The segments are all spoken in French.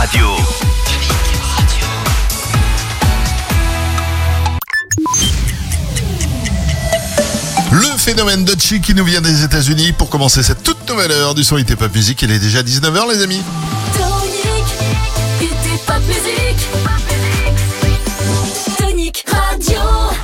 Radio. Le phénomène Dutchy qui nous vient des États-Unis pour commencer cette toute nouvelle heure du son Hit et Pop Music. Il est déjà 19h, les amis. Tonic, Hit et Pop Music. Tonic Radio.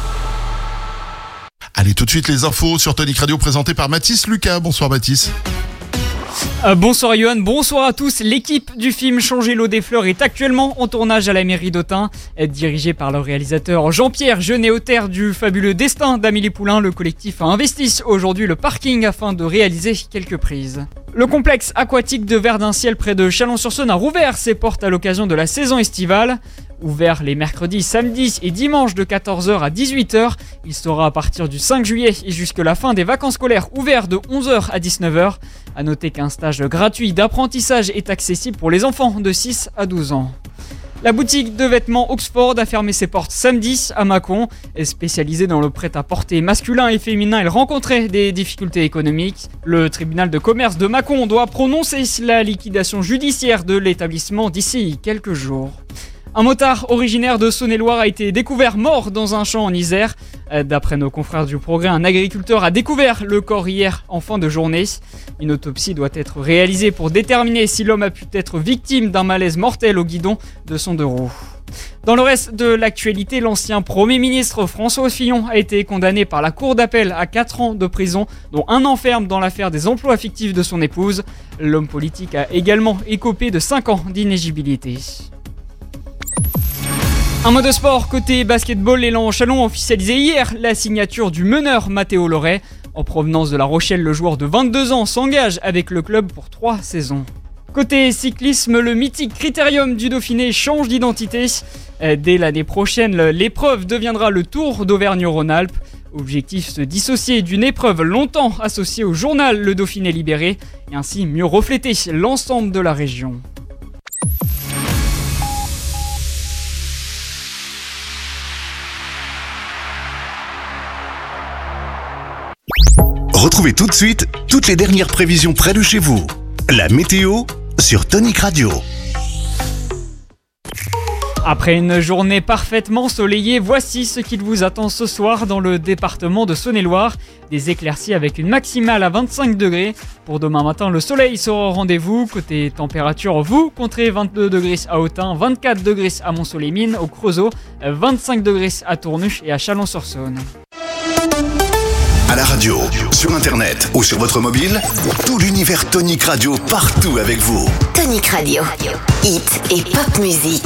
Allez, tout de suite les infos sur Tonic Radio présentées par Mathis Lucas. Bonsoir Mathis. Bonsoir Johan, bonsoir à tous. L'équipe du film Changer l'eau des fleurs est actuellement en tournage à la mairie d'Autun. Dirigée par le réalisateur Jean-Pierre Jeunet, auteur du fabuleux Destin d'Amélie Poulain, le collectif a investi aujourd'hui le parking afin de réaliser quelques prises. Le complexe aquatique de Verdinciel près de Chalon-sur-Saône a rouvert ses portes à l'occasion de la saison estivale. Ouvert les mercredis, samedis et dimanches de 14h à 18h, il sera à partir du 5 juillet et jusque la fin des vacances scolaires ouvert de 11h à 19h. A noter qu'un stage gratuit d'apprentissage est accessible pour les enfants de 6 à 12 ans. La boutique de vêtements Oxford a fermé ses portes samedi à Mâcon. Spécialisée dans le prêt-à-porter masculin et féminin, elle rencontrait des difficultés économiques. Le tribunal de commerce de Mâcon doit prononcer la liquidation judiciaire de l'établissement d'ici quelques jours. Un motard originaire de Saône-et-Loire a été découvert mort dans un champ en Isère. D'après nos confrères du Progrès, un agriculteur a découvert le corps hier en fin de journée. Une autopsie doit être réalisée pour déterminer si l'homme a pu être victime d'un malaise mortel au guidon de son deux roues. Dans le reste de l'actualité, l'ancien Premier ministre François Fillon a été condamné par la Cour d'appel à 4 ans de prison, dont 1 an ferme dans l'affaire des emplois fictifs de son épouse. L'homme politique a également écopé de 5 ans d'inéligibilité. Un mot de sport, côté basketball, l'élan Chalon a officialisé hier la signature du meneur Mathéo Loret. En provenance de La Rochelle, le joueur de 22 ans s'engage avec le club pour 3 saisons. Côté cyclisme, le mythique Critérium du Dauphiné change d'identité. Dès l'année prochaine, l'épreuve deviendra le Tour d'Auvergne-Rhône-Alpes. Objectif, se dissocier d'une épreuve longtemps associée au journal Le Dauphiné Libéré et ainsi mieux refléter l'ensemble de la région. Retrouvez tout de suite toutes les dernières prévisions près de chez vous. La météo sur Tonic Radio. Après une journée parfaitement ensoleillée, voici ce qu'il vous attend ce soir dans le département de Saône-et-Loire. Des éclaircies avec une maximale à 25 degrés. Pour demain matin, le soleil sera au rendez-vous. Côté température, vous compterez 22 degrés à Autun, 24 degrés à Mont-Soleil-Mines, au Creusot, 25 degrés à Tournus et à Chalon-sur-Saône. À la radio, sur internet ou sur votre mobile, tout l'univers Tonic Radio partout avec vous. Tonic Radio. Hit et Pop Music.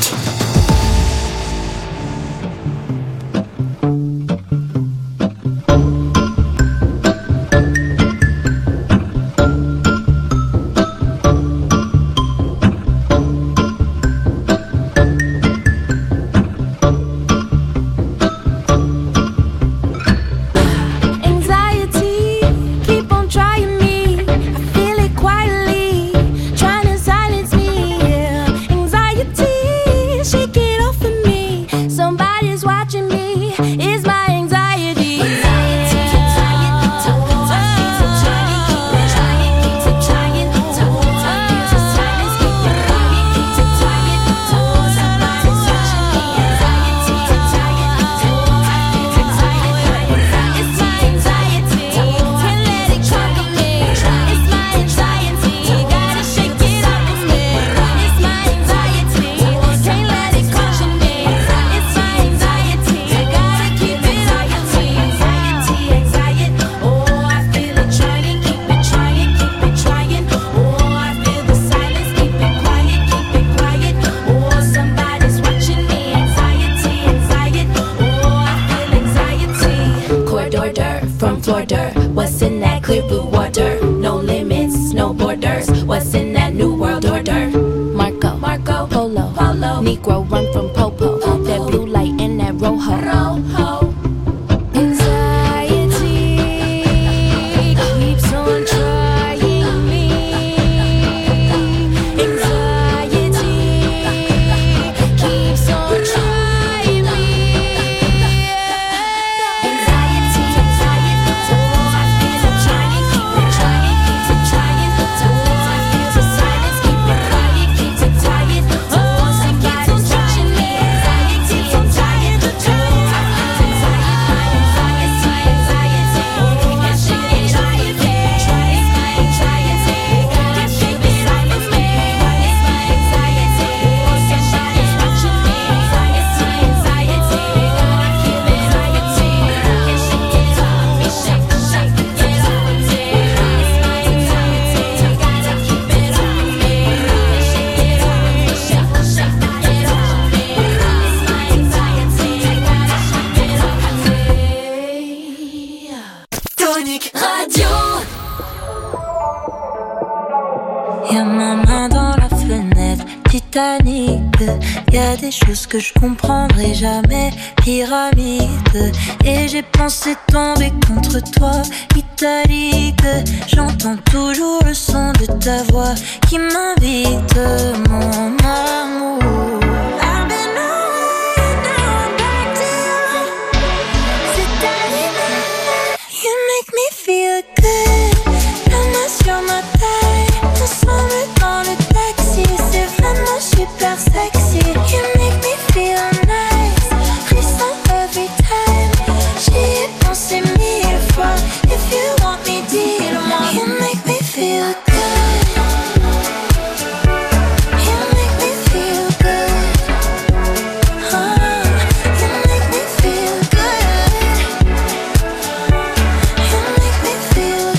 Oh panique. Y'a des choses que je comprendrai jamais. Pyramide. Et j'ai pensé tomber contre toi, italique. J'entends toujours le son de ta voix qui m'invite, mon amour. I've been away, now I'm back to you. C'est ta lumière, you make me feel good. La main sur ma taille, ensemble dans le taxi. C'est vraiment super sexy. You make me feel nice, frisson every time. J'y ai pensé 1000 fois. If you want me, dis-le-moi. You make me feel good. You make me feel good. You make me feel good. You make me feel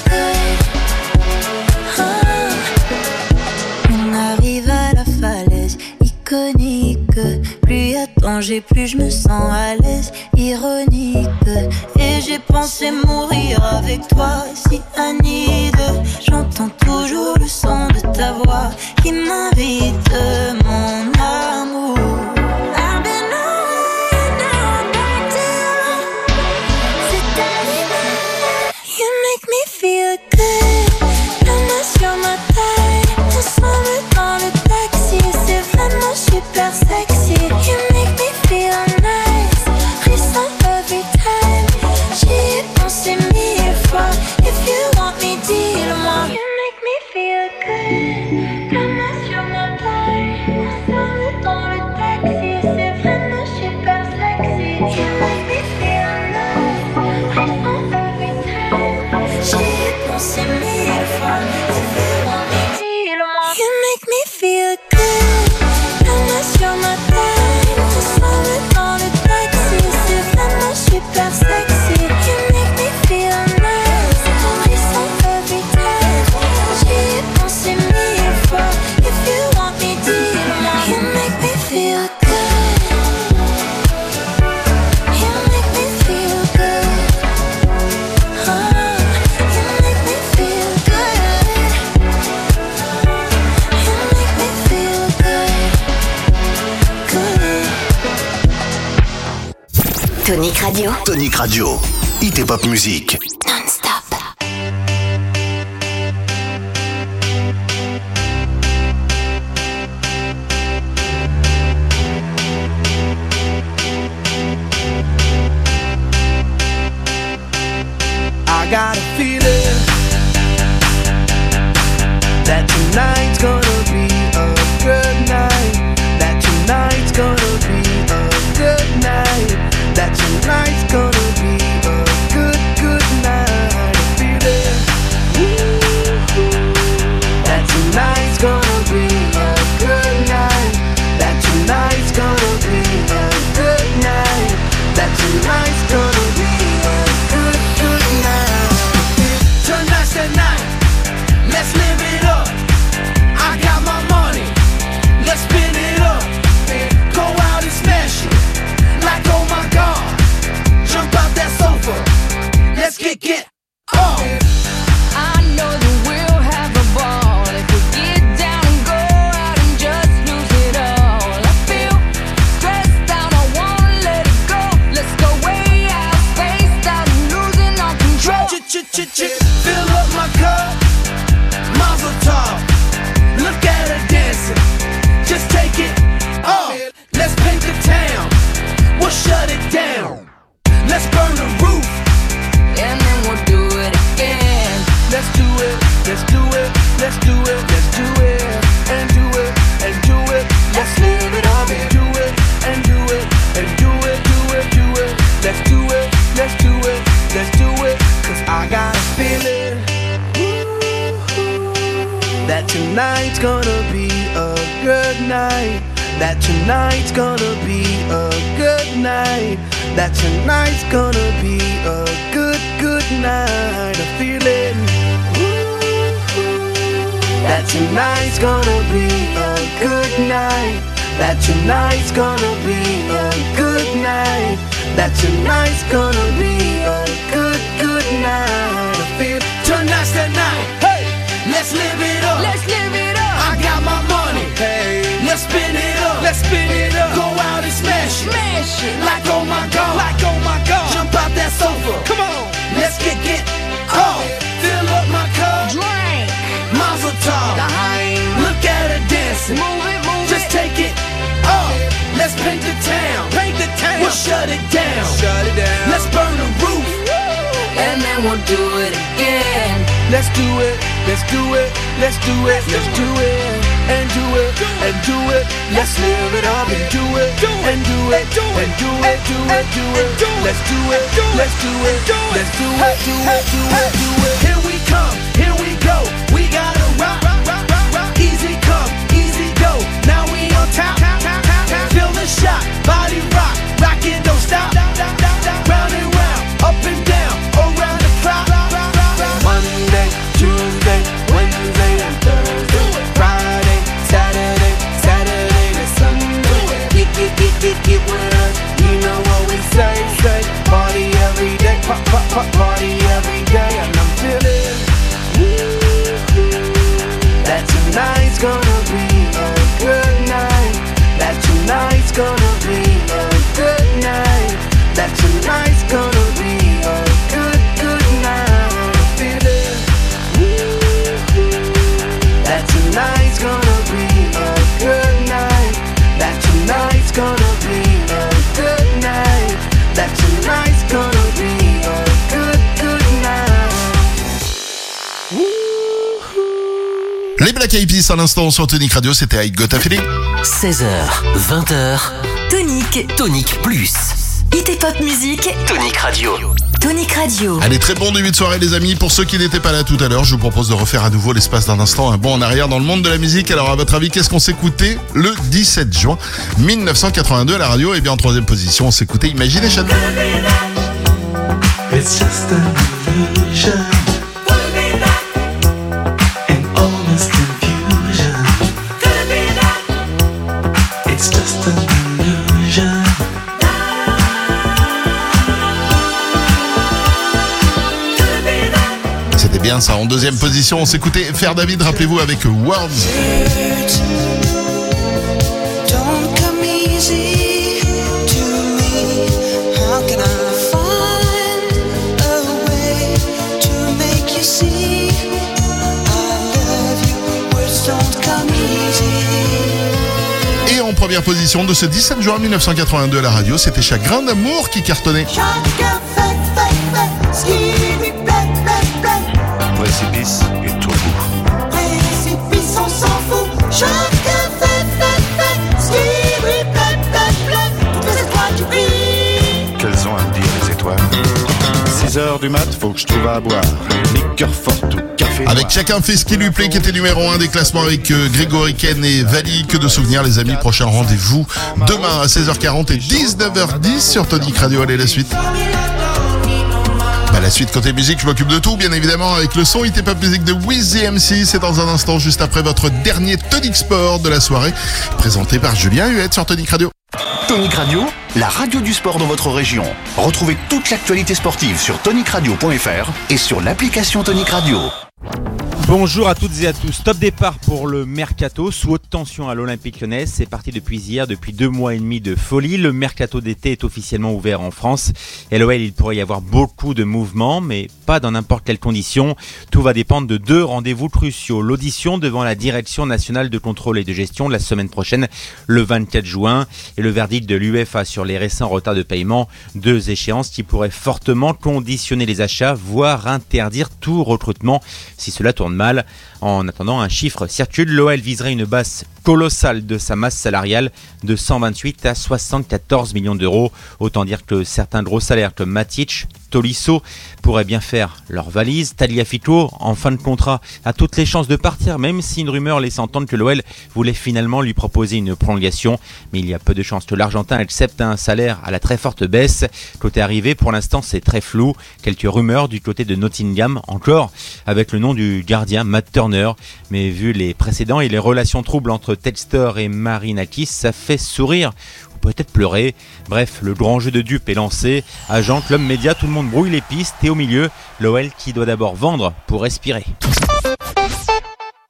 good. On arrive à la falaise iconique. Plus y a danger, plus je me sens à l'aise. Ironique. Et j'ai pensé mourir avec toi, cyanide. J'entends toujours le son de ta voix qui m'invite, mon amour. I've been away, now I'm back to you. C'est ta lumière, you make me feel good. La main sur ma taille, ensemble dans le taxi. C'est vraiment super sexy. You make me feel nice, frisson every time. J'y ai pensé 1000 fois. If you want me, dis-le-moi. You make me feel good. La main sur ma taille, ensemble dans le taxi. C'est vraiment super sexy. You make me feel nice, frisson every time. J'y ai pensé 1000 fois. If you want me, dis-le-moi. You make me feel good. La main sur ma taille, ensemble dans le taxi. C'est vraiment super sexy. You make me feel nice, frisson every time. J'y ai pensé 1000 fois. If you want me, dis-le-moi. You make me feel good. You make me feel good. You make me feel good. You make me feel good. Tonic Radio. Tonic Radio. Hit et pop musique. Non-stop. I got a feeling that tonight's gonna be a good night. That tonight's gonna be a good night. That tonight's gonna be a good, good night. A feeling, that tonight's gonna be a good night. That tonight's gonna be a good night. That tonight's gonna be a good, good night. Tonight's the night, let's live it up. I got my money, let's spin it up. Go out and smash it, like oh my god. Jump out that sofa, let's get up. I know that we'll have a ball if we get down and go out and just lose it all. I feel stressed out, I wanna let it go. Let's go way out, spaced out and losing all control. Fill up my cup, mazel tov. Look at her dancing, just take it off. Let's paint the town, we'll shut it down. Let's burn the roof, And then we'll do it again. let's do it, let's do it, let's do it, let's do it, and do it, and do it. Let's live it up and do it, and do it, and do it, do it, do it. Let's do it, let's do it, let's do it. Cause I got a feeling that tonight's gonna be a good night. That tonight's gonna be a good night. That tonight's gonna be a good, good night. A feeling that tonight's gonna be a good night. That tonight's gonna be a good night. That tonight's gonna be a good, good night. I feel tonight's the night. Hey, let's live it up. Let's live it up. I got my money. Hey, let's spin it spin it up, go out and smash it, like oh my god, jump out that sofa, come on, let's get off, fill up my cup, Drink. Mazel tov, look at her dancing, just take it off, let's paint the town, we'll shut it down, let's burn the roof, And then we'll do it again. let's do it, let's do it, let's do it, let's do it, and do it, and do it, let's live it up and do it, and do it, and do it, do it, do it, let's do it, let's do it, let's do it, do it, do it, do it. Here we come, here we go, we gotta rock, easy come, easy go, now we on top, feel the shot, body rock, rock it, don't stop, round and round, up and down, around the clock. Monday, Tuesday, Wednesday, and Thursday, Friday, Saturday, Saturday to Sunday. Get with us, you know what we say. Party every day, party every day, and I'm feeling that tonight's gonna be a good night. That tonight's gonna be a good night. That tonight's gonna be a good night. Feeling that tonight's gonna be a good night. That tonight's gonna be a good night. That tonight's gonna be a good night. Les Black Eyed Peas à l'instant sur Tonic Radio, c'était I Got a Feeling. 16h, 20h, Tonic Plus. Hit et Pop Music, Tonic Radio. Tonic Radio. Allez, très bon début de soirée les amis. Pour ceux qui n'étaient pas là tout à l'heure, je vous propose de refaire à nouveau l'espace d'un instant un bond en arrière dans le monde de la musique. Alors à votre avis, qu'est-ce qu'on s'écoutait le 17 juin 1982 à la radio? Et bien en troisième position, on s'écoutait Imagination. It's just an illusion. In all this confusion. It's just an illusion. C'était bien ça. En deuxième position, on s'écoutait Faire David, rappelez-vous, avec Words. Don't come easy to me. How can I find a way to make you see I love you? Words don't come easy. Et en première position de ce 17 juin 1982 à la radio, c'était Chagrin d'amour qui cartonnait. Chacun fait, skiri, Précipice et tout bout. précipice, on s'en fout. Chacun fait, skiri, toutes les étoiles qui brillent. Qu'elles ont à me dire les étoiles. 6h du mat, faut que je trouve à boire. Liqueur forte ou café noir. Avec Chacun fait ce qui lui plaît, qui était numéro 1 des classements avec Grégory Ken et Vali. Que de souvenirs les amis, prochain rendez-vous demain à 16h40 et 19h10 sur Tonic Radio. Allez, la suite. La suite côté musique, je m'occupe de tout, bien évidemment, avec le son Hit et Pop Music de Wiz the MC. C'est dans un instant, juste après votre dernier Tonic Sport de la soirée, présenté par Julien Huette sur Tonic Radio. Tonic Radio, la radio du sport dans votre région. Retrouvez toute l'actualité sportive sur tonicradio.fr et sur l'application Tonic Radio. Bonjour à toutes et à tous. Top départ pour le Mercato sous haute tension à l'Olympique Lyonnais. C'est parti depuis hier, depuis 2 mois et demi de folie. Le Mercato d'été est officiellement ouvert en France. Et l'OL, il pourrait y avoir beaucoup de mouvements, mais pas dans n'importe quelles conditions. Tout va dépendre de 2 rendez-vous cruciaux. L'audition devant la Direction nationale de contrôle et de gestion la semaine prochaine, le 24 juin. Et le verdict de l'UEFA sur les récents retards de paiement. 2 échéances qui pourraient fortement conditionner les achats, voire interdire tout recrutement si cela tourne mal. En attendant, un chiffre circule, l'OL viserait une baisse colossale de sa masse salariale de 128 à 74 millions d'euros. Autant dire que certains gros salaires comme Matic, Tolisso pourraient bien faire leur valise. Tagliafico, en fin de contrat, a toutes les chances de partir, même si une rumeur laisse entendre que l'OL voulait finalement lui proposer une prolongation. Mais il y a peu de chances que l'Argentin accepte un salaire à la très forte baisse. Côté arrivé, pour l'instant, c'est très flou. Quelques rumeurs du côté de Nottingham, encore, avec le nom du gardien Matt Turner. Mais vu les précédents et les relations troubles entre Textor et Marinakis, ça fait sourire ou peut-être pleurer. Bref, le grand jeu de dupes est lancé. Agent, club média, tout le monde brouille les pistes. Et au milieu, l'OL qui doit d'abord vendre pour respirer.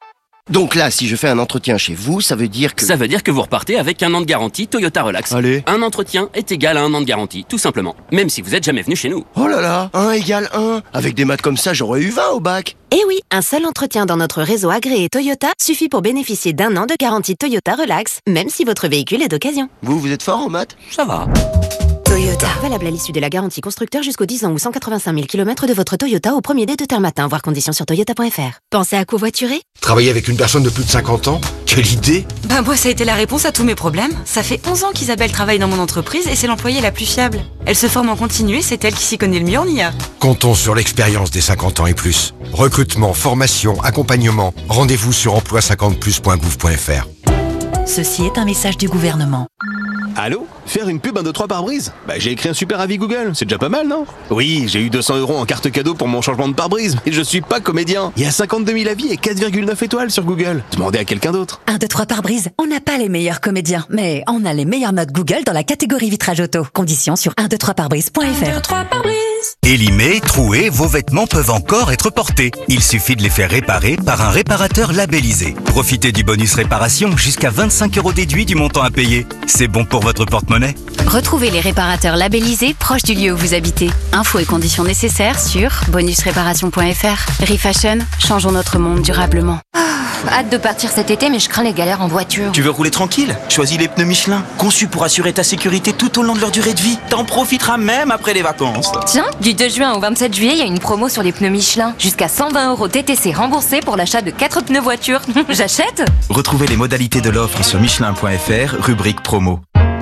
Donc là, si je fais un entretien chez vous, ça veut dire que... Ça veut dire que vous repartez avec 1 an de garantie Toyota Relax. Allez. Un entretien est égal à 1 an de garantie, tout simplement. Même si vous êtes jamais venu chez nous. Oh là là, 1 égale 1. Avec des maths comme ça, j'aurais eu 20 au bac. Eh oui, un seul entretien dans notre réseau agréé Toyota suffit pour bénéficier d'1 an de garantie Toyota Relax, même si votre véhicule est d'occasion. Vous êtes fort en maths? Ça va. Toyota. Valable à l'issue de la garantie constructeur jusqu'aux 10 ans ou 185 000 km de votre Toyota au premier dé de terme matin. Voir conditions sur toyota.fr. Pensez à covoiturer? Travailler avec une personne de plus de 50 ans? Quelle idée! Bah moi ça a été la réponse à tous mes problèmes. Ça fait 11 ans qu'Isabelle travaille dans mon entreprise et c'est l'employée la plus fiable. Elle se forme en continu et c'est elle qui s'y connaît le mieux en IA. Comptons sur l'expérience des 50 ans et plus. Recrutement, formation, accompagnement. Rendez-vous sur emploi50plus.gouv.fr. Ceci est un message du gouvernement. Allô? Faire une pub 1, 2, 3 pare-brise? Bah j'ai écrit un super avis Google, c'est déjà pas mal, non? Oui, j'ai eu 200 € en carte cadeau pour mon changement de pare-brise, mais je suis pas comédien. Il y a 52 000 avis et 4,9 étoiles sur Google. Demandez à quelqu'un d'autre. 1, 2, 3 pare-brise. On n'a pas les meilleurs comédiens, mais on a les meilleures notes Google dans la catégorie vitrage auto. Conditions sur 123pare-brise.fr. 1, 2, 3 pare-brise. Élimés, troués, vos vêtements peuvent encore être portés. Il suffit de les faire réparer par un réparateur labellisé. Profitez du bonus réparation jusqu'à 25 € déduit du montant à payer. C'est bon pour votre porte-monnaie. Retrouvez les réparateurs labellisés proches du lieu où vous habitez. Infos et conditions nécessaires sur bonusréparation.fr. Refashion, changeons notre monde durablement. Hâte de partir cet été, mais je crains les galères en voiture. Tu veux rouler tranquille? Choisis les pneus Michelin, conçus pour assurer ta sécurité tout au long de leur durée de vie. T'en profiteras même après les vacances. Tiens, du 2 juin au 27 juillet, il y a une promo sur les pneus Michelin. Jusqu'à 120 € TTC remboursés pour l'achat de 4 pneus voiture. J'achète? Retrouvez les modalités de l'offre sur michelin.fr, rubrique promo.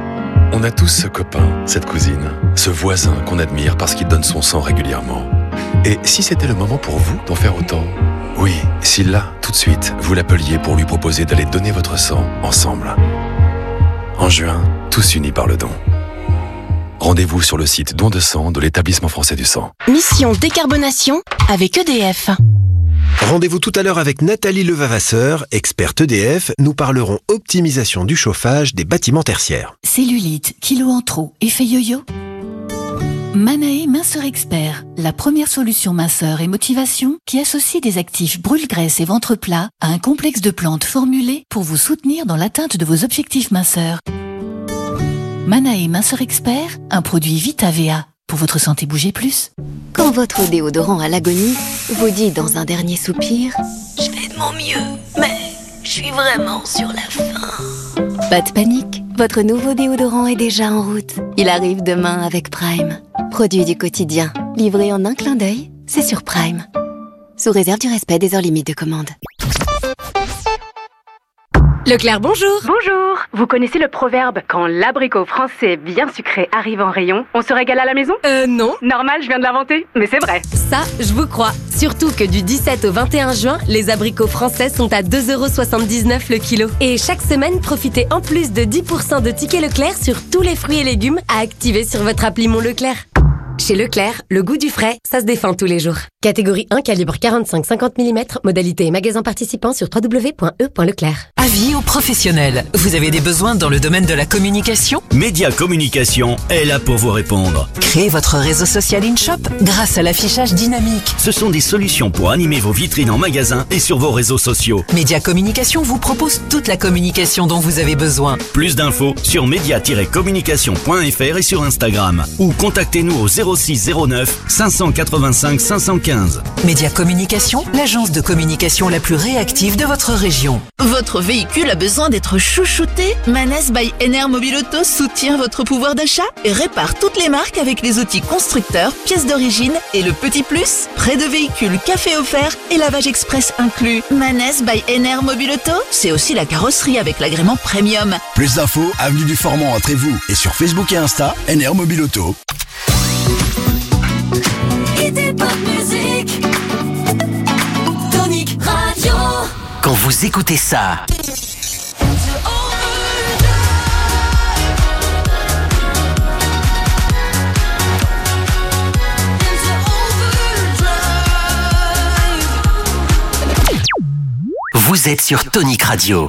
On a tous ce copain, cette cousine, ce voisin qu'on admire parce qu'il donne son sang régulièrement. Et si c'était le moment pour vous d'en faire autant? Oui, si là, tout de suite, vous l'appeliez pour lui proposer d'aller donner votre sang ensemble. En juin, tous unis par le don. Rendez-vous sur le site Don de sang de l'Établissement français du sang. Mission décarbonation avec EDF. Rendez-vous tout à l'heure avec Nathalie Levavasseur, experte EDF. Nous parlerons optimisation du chauffage des bâtiments tertiaires. Cellulite, kilos en trop, effet yo-yo? Manae Minceur Expert, la première solution minceur et motivation qui associe des actifs brûle-graisse et ventre plat à un complexe de plantes formulées pour vous soutenir dans l'atteinte de vos objectifs minceurs. Manae Minceur Expert, un produit Vita-VA. Pour votre santé, bougez plus. Quand votre déodorant à l'agonie vous dit dans un dernier soupir « Je fais de mon mieux, mais je suis vraiment sur la fin ». Pas de panique, votre nouveau déodorant est déjà en route. Il arrive demain avec Prime. Produit du quotidien, livré en un clin d'œil, c'est sur Prime. Sous réserve du respect des heures limites de commande. Leclerc, bonjour. Bonjour. Vous connaissez le proverbe « Quand l'abricot français bien sucré arrive en rayon, on se régale à la maison » Non. Normal, je viens de l'inventer, mais c'est vrai. Ça, je vous crois. Surtout que du 17 au 21 juin, les abricots français sont à 2,79 € le kilo. Et chaque semaine, profitez en plus de 10% de tickets Leclerc sur tous les fruits et légumes à activer sur votre appli Mon Leclerc. Chez Leclerc, le goût du frais, ça se défend tous les jours. Catégorie 1, calibre 45-50 mm, modalité et magasin participant sur www.e.leclerc. Avis aux professionnels. Vous avez des besoins dans le domaine de la communication? Média Communication est là pour vous répondre. Créez votre réseau social InShop grâce à l'affichage dynamique. Ce sont des solutions pour animer vos vitrines en magasin et sur vos réseaux sociaux. Média Communication vous propose toute la communication dont vous avez besoin. Plus d'infos sur média-communication.fr et sur Instagram. Ou contactez-nous au 06 09 585 515. Média Communication, l'agence de communication la plus réactive de votre région. Votre véhicule a besoin d'être chouchouté? Manès by NR Mobile Auto soutient votre pouvoir d'achat et répare toutes les marques avec les outils constructeurs, pièces d'origine et le petit plus, prêt de véhicule, café offert et lavage express inclus. Manès by NR Mobile Auto, c'est aussi la carrosserie avec l'agrément premium. Plus d'infos, avenue du Formant à Trévoux et sur Facebook et Insta, NR Mobile Auto. Tonic Radio. Quand vous écoutez ça, vous êtes sur Tonic Radio.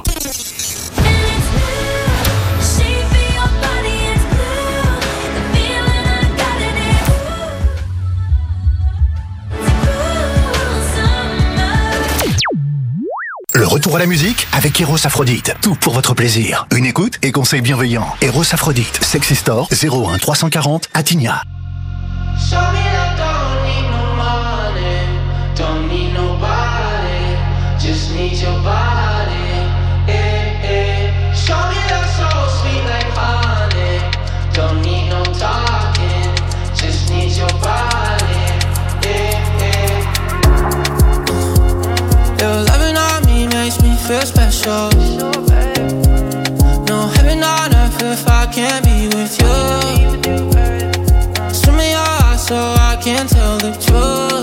Le retour retour à la musique avec Eros Aphrodite. Tout pour votre plaisir. Une écoute et conseils bienveillants. Eros Aphrodite, Sexy Store, 01 340 Attigna. Show me that don't need no money, don't need nobody, just need your body. Show me that so sweet like honey, don't need no talking, just need your body. Your loving on me makes me feel special. No heaven on earth if I can't be with you. Swim in your eyes so I can tell the truth.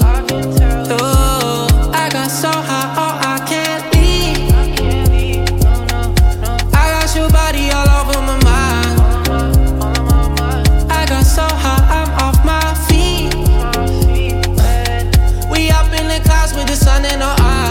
I got so high, oh I can't leave. I got your body all over my mind. I got so high, I'm off my feet. We up in the clouds with the sun in our eyes.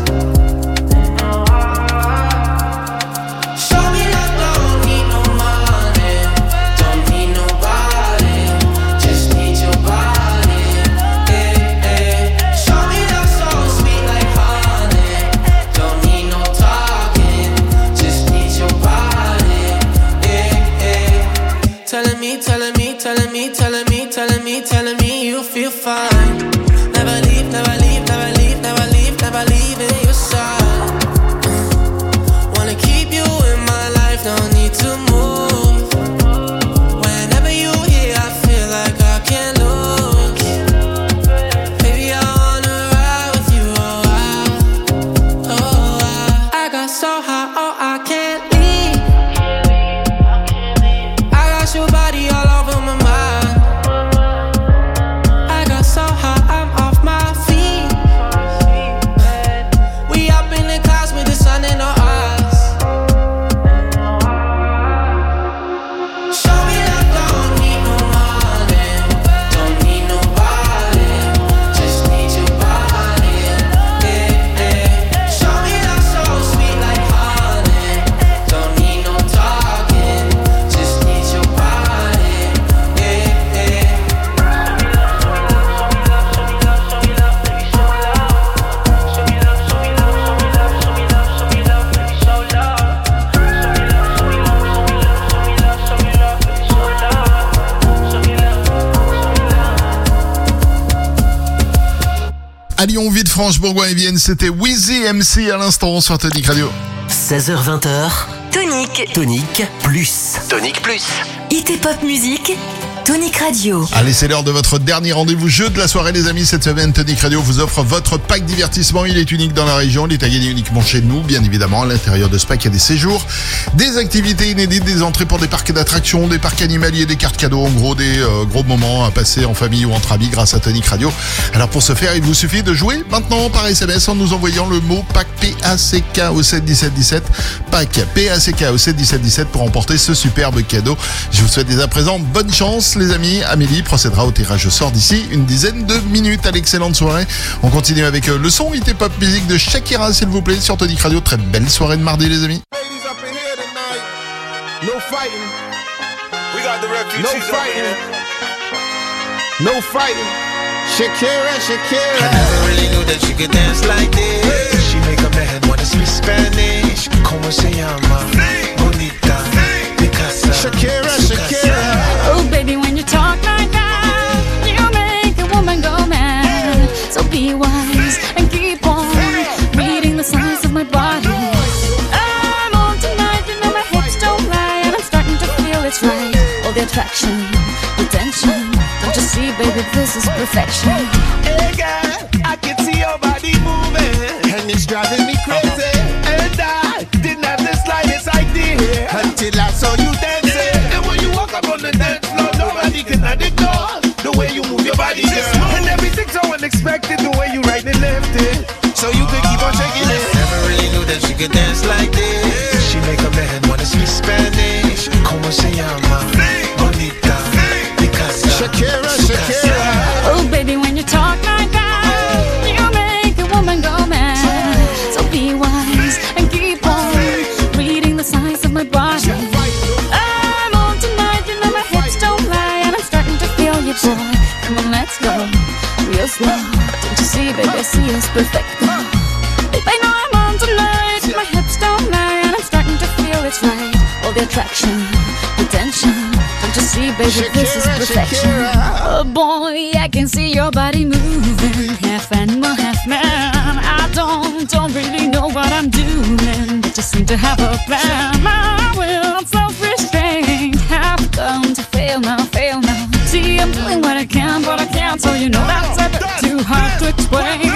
Telling me you feel fine. Never leave, never leave, never leave, never leave, never leave in your side. Wanna keep you in my life, don't need to move. Whenever you here, I feel like I can't lose. Baby, I wanna ride with you, I got so high, oh I can't leave. I got your body all over my mind. À Lyon, Villefranche-Bourgogne-et-Vienne, c'était Wheezy MC à l'instant sur Tonic Radio. 16h-20h. Tonic. Tonic Plus. Tonic Plus. IT Pop Music. Tonic Radio. Allez, c'est l'heure de votre dernier rendez-vous jeu de la soirée, les amis. Cette semaine, Tonic Radio vous offre votre pack divertissement. Il est unique dans la région. Il est à gagner uniquement chez nous, bien évidemment. À l'intérieur de ce pack, il y a des séjours, des activités inédites, des entrées pour des parcs d'attractions, des parcs animaliers, des cartes cadeaux. En gros, des gros moments à passer en famille ou entre amis grâce à Tonic Radio. Alors, pour ce faire, il vous suffit de jouer maintenant par SMS en nous envoyant le mot pack PACK au 7 17 17. Pack PACK au 7 17 17 pour emporter ce superbe cadeau. Je vous souhaite dès à présent bonne chance, les amis. Amélie procédera au tirage au sort d'ici une dizaine de minutes. À l'excellente soirée. On continue avec le son IT Pop Music de Shakira, s'il vous plaît, sur Tonic Radio. Très belle soirée de mardi, les amis. No fighting. We got the refugees. No fighting. No fighting. Shakira, Shakira. I never really knew that she could dance like this. She make a man wanna speak Spanish. Como se llama? Bonita. Picasa. Shakira, Shakira. Oh, baby, when you talk like that, you make a woman go mad. So be wise and keep on reading the signs of my body. I'm on tonight, you know my hips don't lie, and I'm starting to feel it's right. All the attraction, the tension. Don't you see, baby, this is perfection. Hey, girl, I can see your body moving, and it's driving me crazy. And I didn't have the slightest idea until I saw you dancing. And when you walk up on the dance floor, nobody can ignore the way you move your body, girl. And everything's so unexpected, the way you right and left it, so you could keep on shaking it. Never really knew that she could dance like this. She make a man wanna speak Spanish. Como se llama? Bonita. Picasa. Shakira, Shakira. Oh, baby, when you talk like that, you make a woman go mad. So be wise and keep on reading the signs of my body. I'm on tonight, you know my hips don't lie, and I'm starting to feel you, boy. Come on, let's go real slow. Don't you see, baby, I see it's perfect. Babe, I know I'm on tonight. Oh, the attraction, the tension. Don't you see, baby, this is perfection. Oh boy, I can see your body moving, half animal, half man. I don't really know what I'm doing, but just seem to have a plan. My will, self-restraint, have come to fail now, fail now. See, I'm doing what I can, but I can't, so you know that's a bit too hard to explain.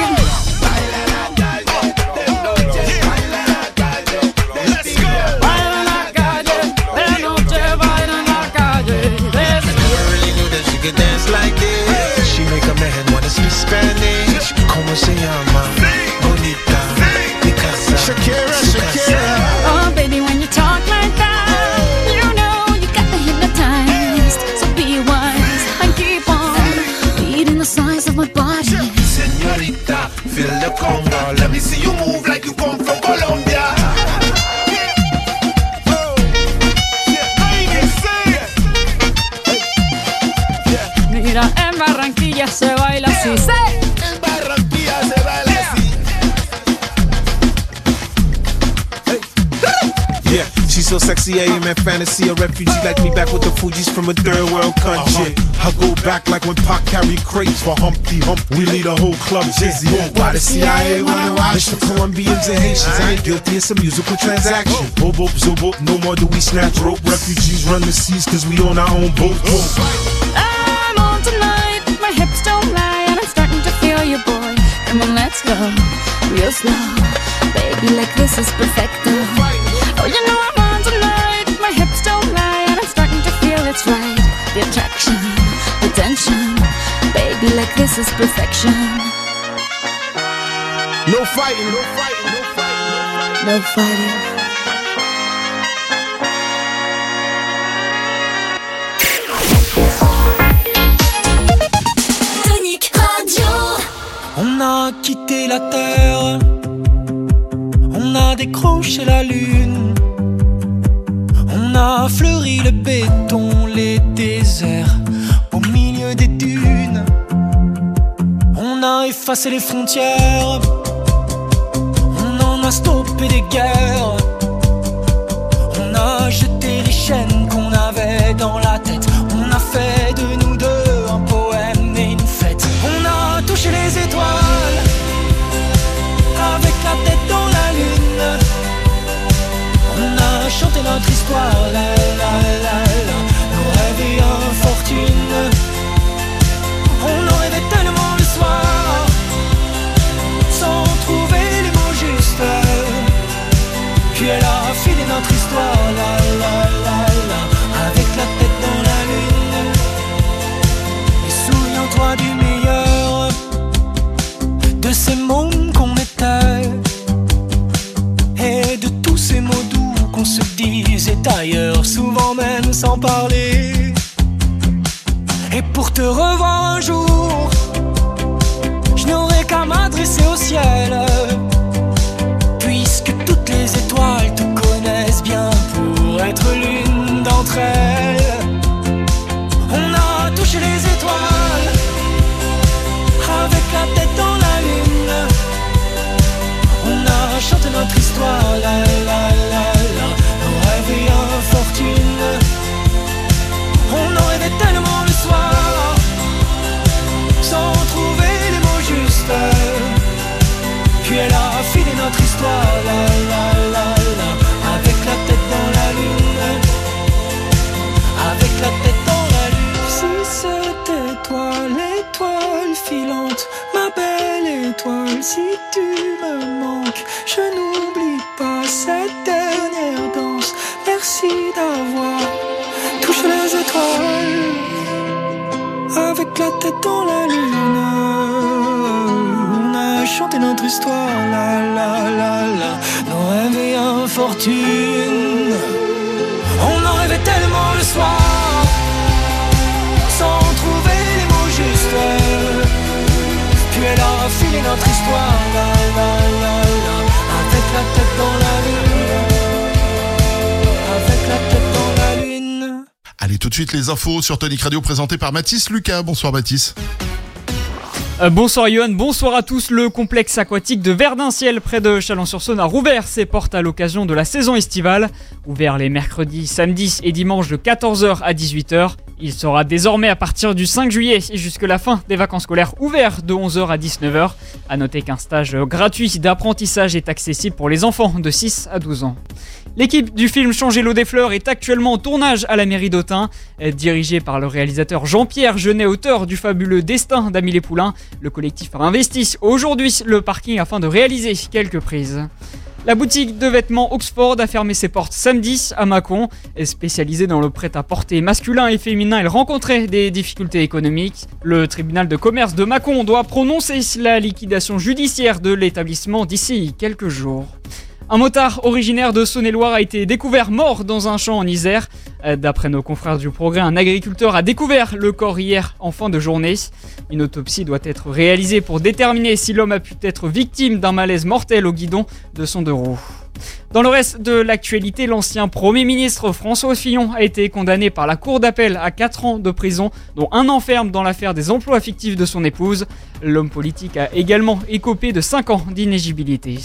Dance like this. She make a man wanna speak Spanish. Como se llama? Bonita. Picasa. Shakira. Oh, baby, when you talk like that, you know you got me hypnotized. So be wise and keep on beating the size of my body. Señorita, feel the conga. Let me see you move like you come from Colombia. Mira, en Barranquilla se baila así. En Barranquilla se baila así. Yeah, she's so sexy, I am in fantasy. A refugee like me back with the Fugees from a third world country. I go back like when Pac carried crates for Humpty Hump. We lead a whole club dizzy. Why the CIA wanna watch the Colombians and Haitians? I ain't guilty, it's a musical transaction. Bobo, zobo, no more do we snatch rope. Refugees run the seas cause we on our own boat. I'm on tonight, my hips don't lie, and I'm starting to feel you, boy. Come on, let's go, real slow. Baby, like this is perfecto. Oh, you know I'm on tonight, my hips don't lie, and I'm starting to feel it's right. The attraction, the tension. Baby, like this is perfection. No fighting, no fighting, no fighting, no fighting. Tonic Radio. On a quitté la terre, on a décroché la lune, on a fleuri le béton, les déserts au milieu des dunes. On a effacé les frontières, on en a stoppé des guerres, on a jeté les chaînes qu'on avait dans la tête, on a fait de nous deux un poème et une fête. On a touché les étoiles avec la tête dans la lune. On a chanté notre histoire, la la la la, nos rêves et infortune. On en rêvait tellement le soir, sans trouver les mots justes. Puis elle a filé notre histoire, la la la la, avec la tête dans la lune. Et souviens-toi du meilleur de ces mômes qu'on était, et de tous ces mots doux qu'on se disait ailleurs, souvent même sans parler. Et pour te revoir un jour, je n'aurai qu'à m'adresser au ciel, puisque toutes les étoiles te connaissent bien pour être l'une d'entre elles. On a touché les étoiles avec la tête dans la lune. On a chanté notre histoire, la la la la, nos rêves et infortune. On en rêvait tellement le soir, sans trouver les mots justes. Puis elle a filé notre histoire, la la la la, avec la tête dans la lune, avec la tête dans la lune. Si c'était toi l'étoile filante, ma belle étoile, si tu me manques, je n'oublie pas cette dernière danse. Merci d'avoir touché les étoiles avec la tête dans la lune. On a chanté notre histoire, la la la la, nos rêves et infortune. On en rêvait tellement le soir, sans trouver les mots justes. Puis elle a filé notre histoire, la la la la, avec la tête dans la lune, avec la tête dans la lune. Allez, tout de suite les infos sur Tonic Radio présentées par Mathis Lucas. Bonsoir Mathis. Bonsoir Yohan, bonsoir à tous. Le complexe aquatique de Verdinciel près de Chalon-sur-Saône a rouvert ses portes à l'occasion de la saison estivale. Ouvert les mercredis, samedis et dimanches de 14h à 18h. Il sera désormais à partir du 5 juillet et jusque la fin des vacances scolaires ouvert de 11h à 19h. A noter qu'un stage gratuit d'apprentissage est accessible pour les enfants de 6 à 12 ans. L'équipe du film Changer l'eau des fleurs est actuellement en tournage à la mairie d'Autun. Dirigée par le réalisateur Jean-Pierre Jeunet, auteur du fabuleux Destin d'Amélie les Poulains, le collectif investisse aujourd'hui le parking afin de réaliser quelques prises. La boutique de vêtements Oxford a fermé ses portes samedi à Mâcon. Spécialisée dans le prêt-à-porter masculin et féminin, elle rencontrait des difficultés économiques. Le tribunal de commerce de Mâcon doit prononcer la liquidation judiciaire de l'établissement d'ici quelques jours. Un motard originaire de Saône-et-Loire a été découvert mort dans un champ en Isère. D'après nos confrères du Progrès, un agriculteur a découvert le corps hier en fin de journée. Une autopsie doit être réalisée pour déterminer si l'homme a pu être victime d'un malaise mortel au guidon de son 2 roues. Dans le reste de l'actualité, l'ancien Premier ministre François Fillon a été condamné par la cour d'appel à 4 ans de prison, dont 1 an ferme dans l'affaire des emplois fictifs de son épouse. L'homme politique a également écopé de 5 ans d'inéligibilité.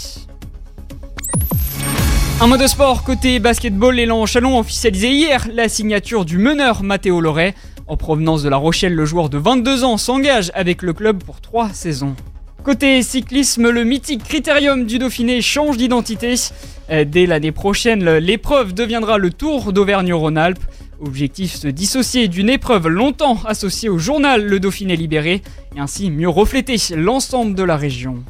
Un mot de sport, côté basketball, l'élan Chalon a officialisé hier la signature du meneur Mathéo Loret. En provenance de La Rochelle, le joueur de 22 ans s'engage avec le club pour 3 saisons. Côté cyclisme, le mythique Critérium du Dauphiné change d'identité. Dès l'année prochaine, l'épreuve deviendra le Tour d'Auvergne-Rhône-Alpes. Objectif, se dissocier d'une épreuve longtemps associée au journal Le Dauphiné Libéré et ainsi mieux refléter l'ensemble de la région.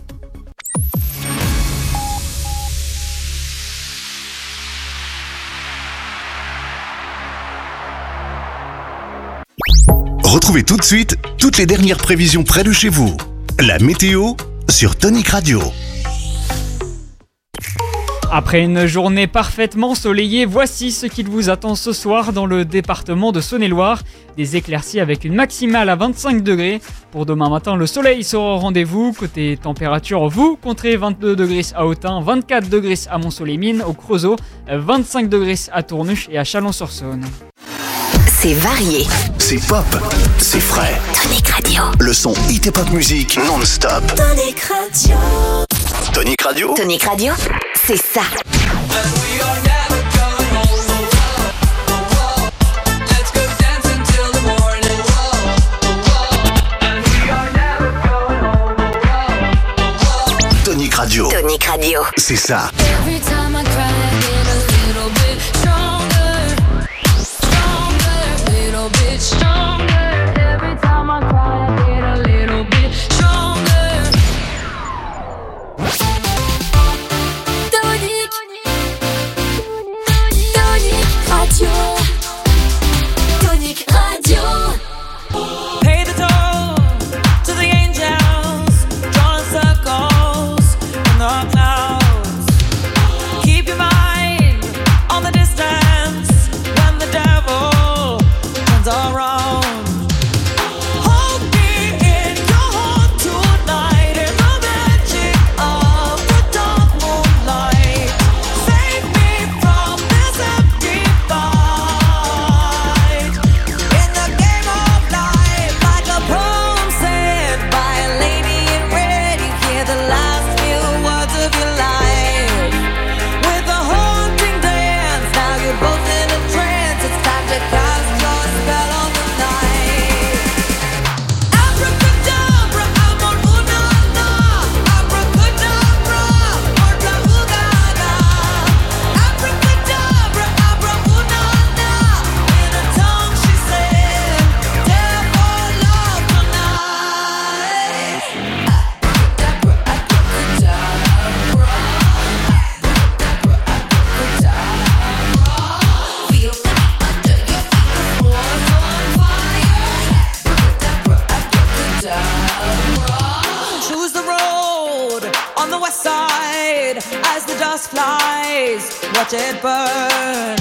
Retrouvez tout de suite toutes les dernières prévisions près de chez vous. La météo sur Tonic Radio. Après une journée parfaitement ensoleillée, voici ce qu'il vous attend ce soir dans le département de Saône-et-Loire. Des éclaircies avec une maximale à 25 degrés. Pour demain matin, le soleil sera au rendez-vous. Côté température, vous compterez 22 degrés à Autun, 24 degrés à Mont-Soleil-Mines, au Creusot, 25 degrés à Tournuche et à Chalon-sur-Saône. C'est varié. C'est pop, c'est frais. Tonic Radio. Le son hit et pop musique non-stop. Tonic Radio. Tonic Radio. Tonic Radio, c'est ça. Tonic Radio. Tonic Radio. C'est ça. Watch it burn.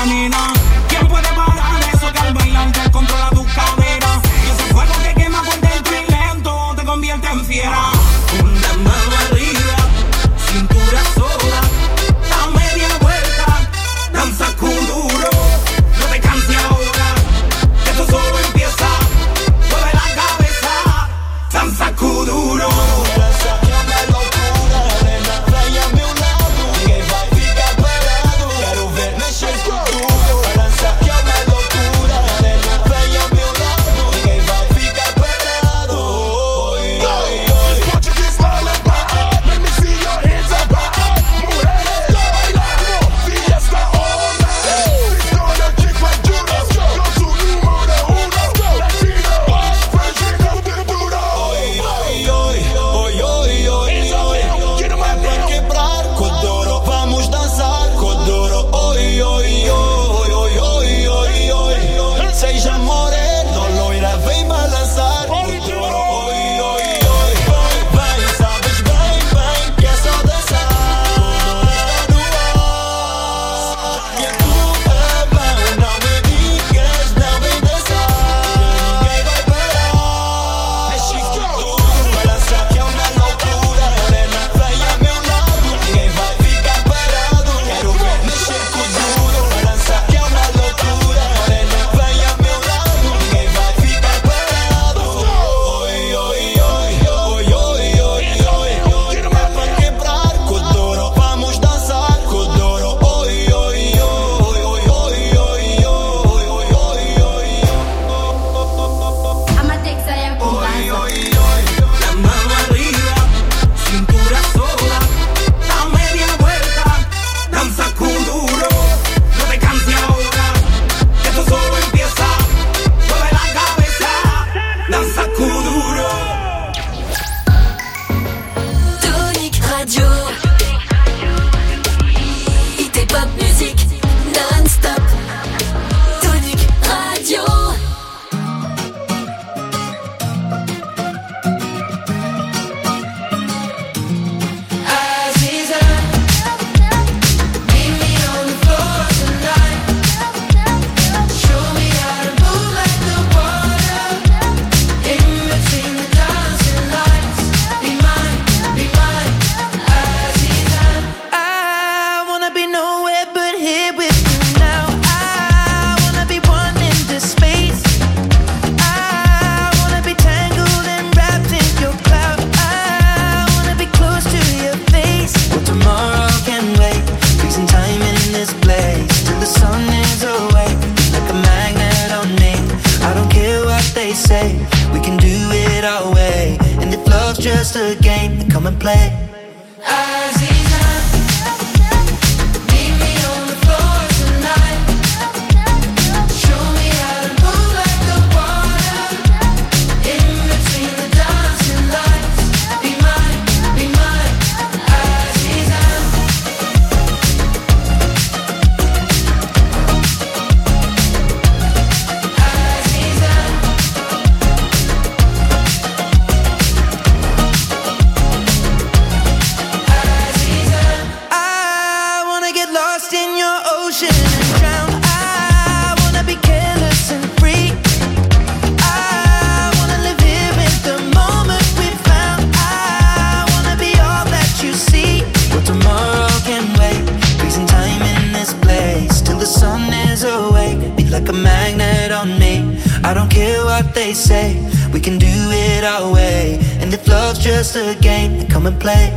locura, nena. ¿Quién puede parar eso que al bailar te controla tu cadera? Y ese fuego que quema por dentro y lento te convierte en fiera. Una mano arriba, cintura sola, da media vuelta, danza con duro. No te canses ahora, que esto solo empieza. Mueve la cabeza, danza con duro. Just a game, then come and play. They say we can do it our way, and if love's just a game, then come and play.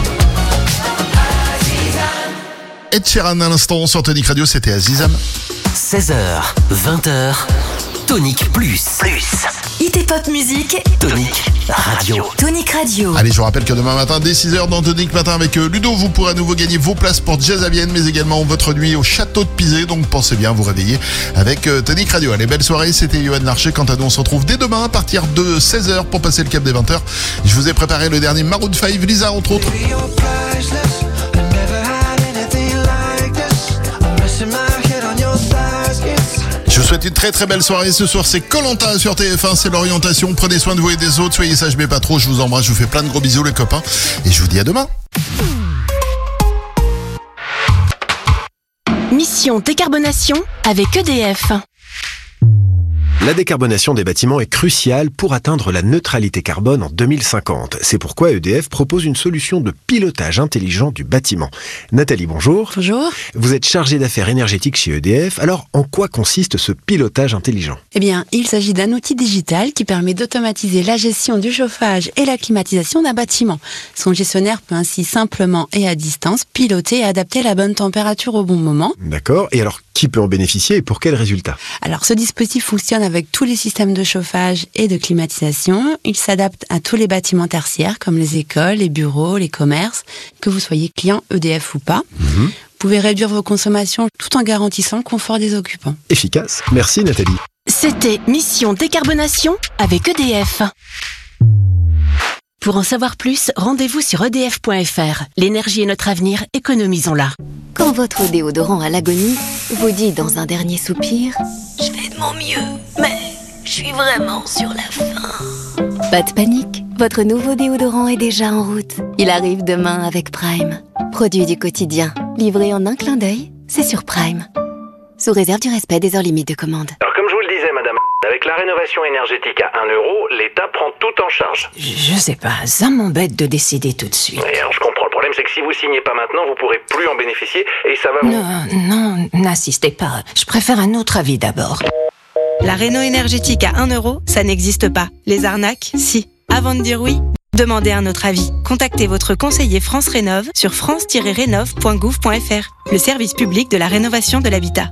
Ed Sheeran à l'instant sur Tonic Radio, c'était Azizam. 16h, 20h, Tonic Plus. Hit et pop musique. Tonic Radio. Tonic Radio. Allez, je vous rappelle que demain matin, dès 6h dans Tonic Matin avec Ludo, vous pourrez à nouveau gagner vos places pour Jazz à Vienne, mais également votre nuit au château de Pizé. Donc pensez bien à vous réveiller avec Tonic Radio. Allez, belle soirée, c'était Yoann Larcher. Quant à nous, on se retrouve dès demain à partir de 16h pour passer le cap des 20h. Je vous ai préparé le dernier Maroon 5, Lisa entre autres. Je vous souhaite une très très belle soirée. Ce soir, c'est Koh-Lanta sur TF1, c'est l'orientation. Prenez soin de vous et des autres. Soyez sages mais pas trop. Je vous embrasse, je vous fais plein de gros bisous les copains. Et je vous dis à demain. Mission décarbonation avec EDF. La décarbonation des bâtiments est cruciale pour atteindre la neutralité carbone en 2050. C'est pourquoi EDF propose une solution de pilotage intelligent du bâtiment. Nathalie, bonjour. Bonjour. Vous êtes chargée d'affaires énergétiques chez EDF. Alors, en quoi consiste ce pilotage intelligent ? Eh bien, il s'agit d'un outil digital qui permet d'automatiser la gestion du chauffage et la climatisation d'un bâtiment. Son gestionnaire peut ainsi simplement et à distance piloter et adapter la bonne température au bon moment. D'accord. Et alors, qui peut en bénéficier et pour quels résultats ? Alors, ce dispositif fonctionne avec tous les systèmes de chauffage et de climatisation. Il s'adapte à tous les bâtiments tertiaires comme les écoles, les bureaux, les commerces, que vous soyez client EDF ou pas. Vous pouvez réduire vos consommations tout en garantissant le confort des occupants. Efficace. Merci Nathalie. C'était Mission décarbonation avec EDF. Pour en savoir plus, rendez-vous sur edf.fr. L'énergie est notre avenir, économisons-la. Quand votre déodorant à l'agonie vous dit dans un dernier soupir « Je fais de mon mieux, mais je suis vraiment sur la fin ». Pas de panique, votre nouveau déodorant est déjà en route. Il arrive demain avec Prime. Produit du quotidien, livré en un clin d'œil, c'est sur Prime. Sous réserve du respect des heures limites de commande. Alors comme je vous le disais madame, avec la rénovation énergétique à 1 €, l'État prend tout en charge. Je sais pas, ça m'embête de décider tout de suite. Et alors je comprends, le problème c'est que si vous signez pas maintenant, vous pourrez plus en bénéficier et ça va vous... Non, n'insistez pas, je préfère un autre avis d'abord. La réno énergétique à 1 €, ça n'existe pas. Les arnaques, si. Avant de dire oui, demandez un autre avis. Contactez votre conseiller France Rénov sur france-rénov.gouv.fr, le service public de la rénovation de l'habitat.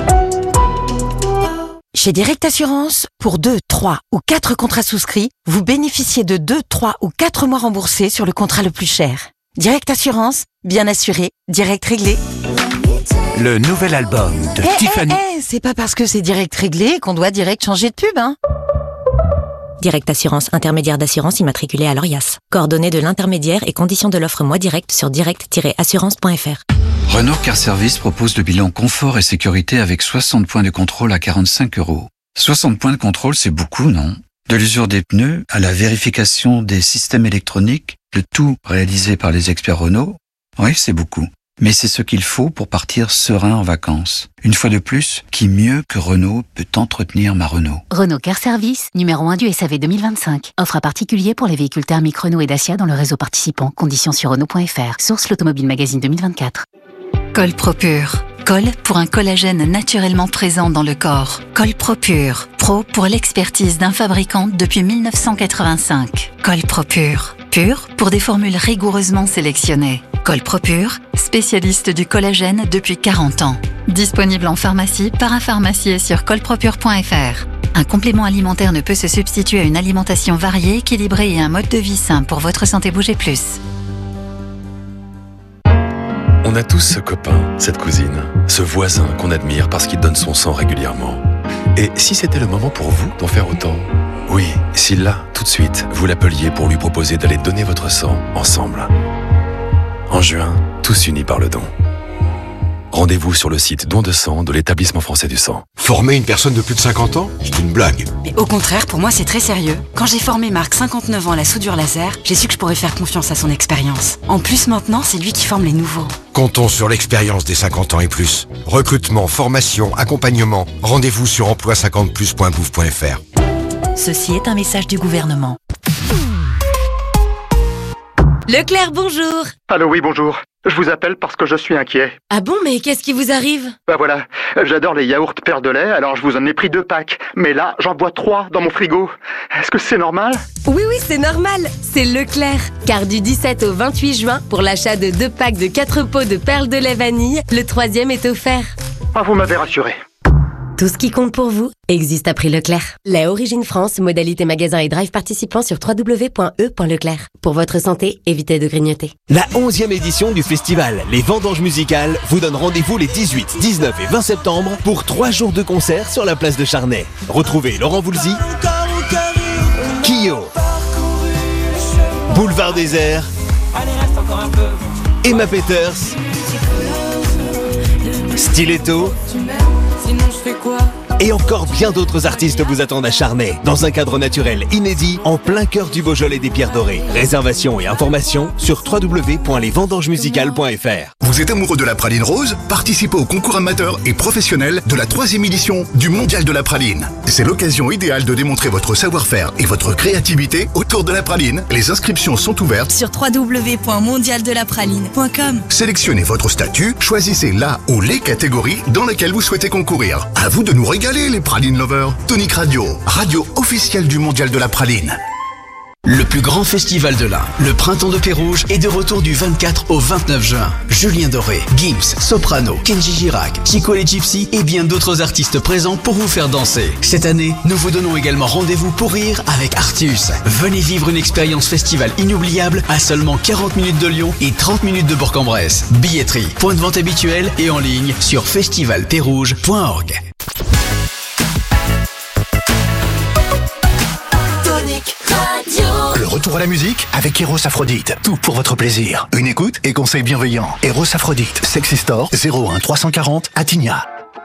Chez Direct Assurance, pour 2, 3 ou 4 contrats souscrits, vous bénéficiez de 2, 3 ou 4 mois remboursés sur le contrat le plus cher. Direct Assurance, bien assuré, direct réglé. Le nouvel album de Tiffany. C'est pas parce que c'est direct réglé qu'on doit direct changer de pub, hein. Direct Assurance, intermédiaire d'assurance immatriculé à l'ORIAS. Coordonnées de l'intermédiaire et conditions de l'offre Moi Direct sur direct-assurance.fr. Renault Car Service propose le bilan confort et sécurité avec 60 points de contrôle à 45 €. 60 points de contrôle, c'est beaucoup, non ? De l'usure des pneus à la vérification des systèmes électroniques, le tout réalisé par les experts Renault. Oui, c'est beaucoup. Mais c'est ce qu'il faut pour partir serein en vacances. Une fois de plus, qui mieux que Renault peut entretenir ma Renault ? Renault Car Service, numéro 1 du SAV 2025. Offre à particulier pour les véhicules thermiques Renault et Dacia dans le réseau participant. Conditions sur Renault.fr. Source l'Automobile Magazine 2024. Col Propure. Col pour un collagène naturellement présent dans le corps. Col Propure. Pro pour l'expertise d'un fabricant depuis 1985. Col Propure. Pur pour des formules rigoureusement sélectionnées. Col Propure, spécialiste du collagène depuis 40 ans. Disponible en pharmacie, parapharmacie et sur colpropure.fr. Un complément alimentaire ne peut se substituer à une alimentation variée, équilibrée et un mode de vie sain pour votre santé. Bougez plus. On a tous ce copain, cette cousine, ce voisin qu'on admire parce qu'il donne son sang régulièrement. Et si c'était le moment pour vous d'en faire autant ? Oui, si là, tout de suite, vous l'appeliez pour lui proposer d'aller donner votre sang ensemble. En juin, tous unis par le don. Rendez-vous sur le site Don de sang de l'Établissement français du sang. Former une personne de plus de 50 ans ? C'est une blague. Mais au contraire, pour moi, c'est très sérieux. Quand j'ai formé Marc, 59 ans, à la soudure laser, j'ai su que je pourrais faire confiance à son expérience. En plus, maintenant, c'est lui qui forme les nouveaux. Comptons sur l'expérience des 50 ans et plus. Recrutement, formation, accompagnement. Rendez-vous sur emploi50plus.gouv.fr. Ceci est un message du gouvernement. Leclerc, bonjour. Allô, oui, bonjour. Je vous appelle parce que je suis inquiet. Ah bon, mais qu'est-ce qui vous arrive? Bah voilà, j'adore les yaourts perles de lait, alors je vous en ai pris 2 packs. Mais là, j'en bois 3 dans mon frigo. Est-ce que c'est normal? Oui, c'est normal. C'est Leclerc. Car du 17 au 28 juin, pour l'achat de 2 packs de 4 pots de perles de lait vanille, le 3e est offert. Ah, vous m'avez rassuré. Tout ce qui compte pour vous existe à prix Leclerc. La Origine France, modalité magasin et drive participant sur www.e.leclerc. Pour votre santé, évitez de grignoter. La 11e édition du festival Les Vendanges Musicales vous donne rendez-vous les 18, 19 et 20 septembre pour 3 jours de concerts sur la place de Charnay. Retrouvez Laurent Voulzy, Kyo, Boulevard Désert, Emma Peters, Stiletto, et encore bien d'autres artistes vous attendent à Charnay, dans un cadre naturel inédit, en plein cœur du Beaujolais des Pierres Dorées. Réservation et informations sur www.lesvendangesmusicales.fr. Vous êtes amoureux de la praline rose? Participez au concours amateur et professionnel de la 3e édition du Mondial de la Praline. C'est l'occasion idéale de démontrer votre savoir-faire et votre créativité autour de la praline. Les inscriptions sont ouvertes sur www.mondialdelapraline.com. Sélectionnez votre statut, choisissez la ou les catégories dans lesquelles vous souhaitez concourir. À vous de nous régaler, les Praline Lovers. Tonic Radio, radio officielle du Mondial de la Praline. Le plus grand festival de l'Ain, le Printemps de Pérouge, est de retour du 24 au 29 juin. Julien Doré, Gims, Soprano, Kenji Girac, Chico les Gypsy et bien d'autres artistes présents pour vous faire danser. Cette année, nous vous donnons également rendez-vous pour rire avec Artus. Venez vivre une expérience festival inoubliable à seulement 40 minutes de Lyon et 30 minutes de Bourg-en-Bresse. Billetterie, point de vente habituel et en ligne sur festivalpérouge.org. Le retour à la musique avec Eros Aphrodite. Tout pour votre plaisir. Une écoute et conseils bienveillants. Eros Aphrodite. Sexy Store 01 340 Attigna.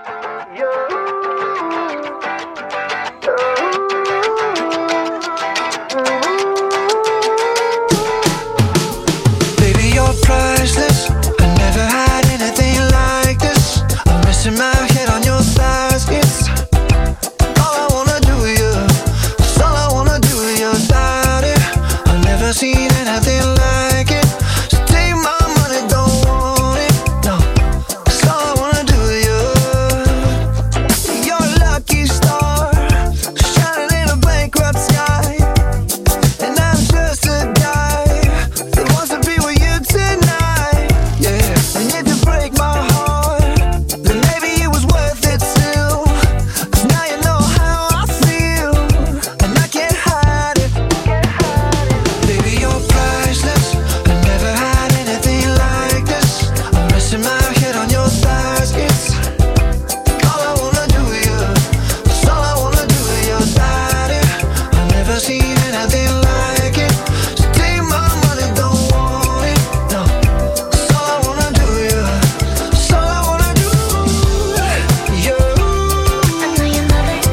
Baby, you're priceless. I never had anything like this. I'm missing my head on your thighs. It's all I wanna do with you. It's all I wanna do with your body. I've never seen anything like it. So take my money, don't want it. No, it's all I wanna do with you. You're a lucky star, shining in a bankrupt sky. And I'm just a guy that wants to be with you tonight. Yeah, and if you break my heart, then maybe it was worth it still. 'Cause now you know how I feel, and I can't hide it. Baby, you're priceless. I never had anything like this. I'm resting my head on your thighs. It's all I wanna do with you. It's all I wanna do with your body. I've never seen anything like it. So take my money, don't want it. No, it's all I wanna do with you. It's all I wanna do. You. I know you love it.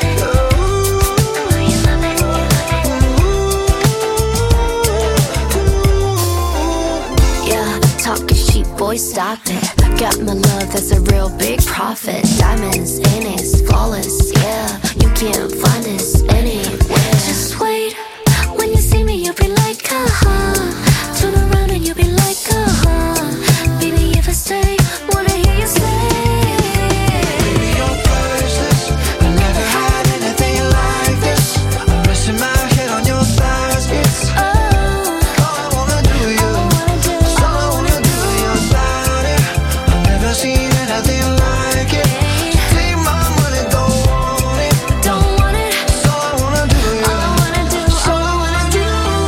Yeah, talking cheap, boy, stop it. Got my love, that's a real big profit. Diamonds in it, flawless, yeah. You can't find this anywhere. Just wait, when you see me, you'll be like, turn around and you'll be like, baby, if I stay, wanna hear you say. Baby, you're priceless. I never had anything like this. I'm resting my head on your thighs. It's all I wanna do with you. It's all I wanna do with your body. I've never seen anything like it. So take my money, don't want it. Don't want it. It's all I wanna do with you. All I wanna do, It's all I wanna do.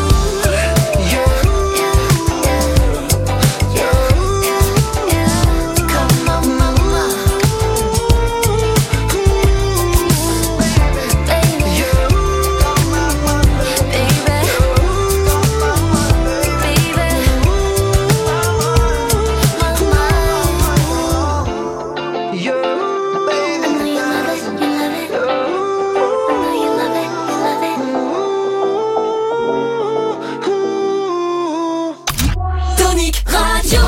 Come on, mama. Tonic Radio.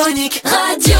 Dynamique Radio.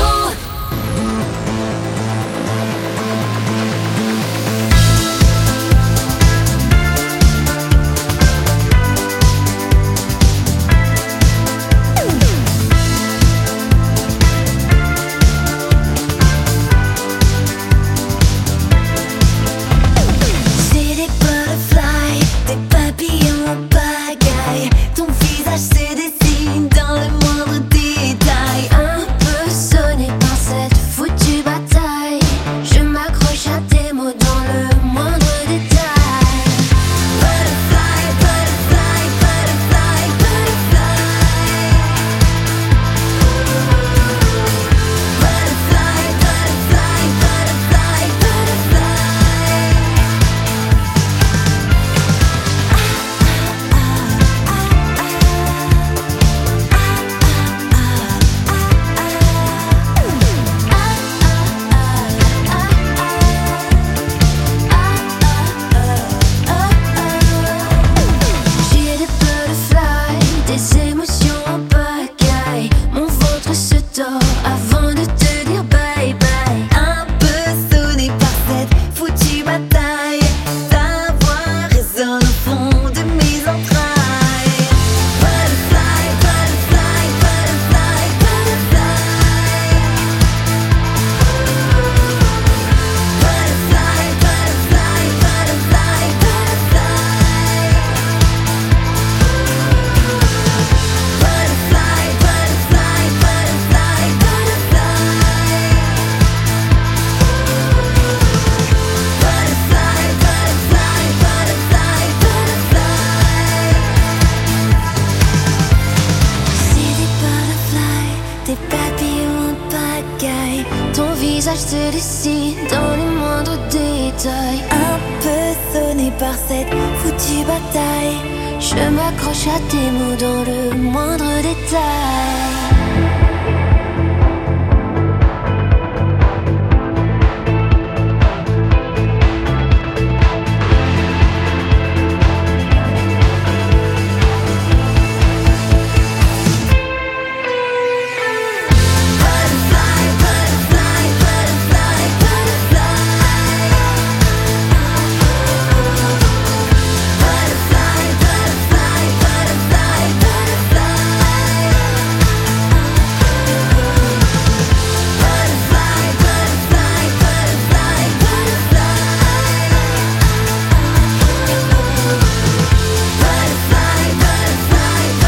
Se dessine dans les moindres détails. Un peu sonné par cette foutue bataille, je m'accroche à tes mots dans le moindre détail.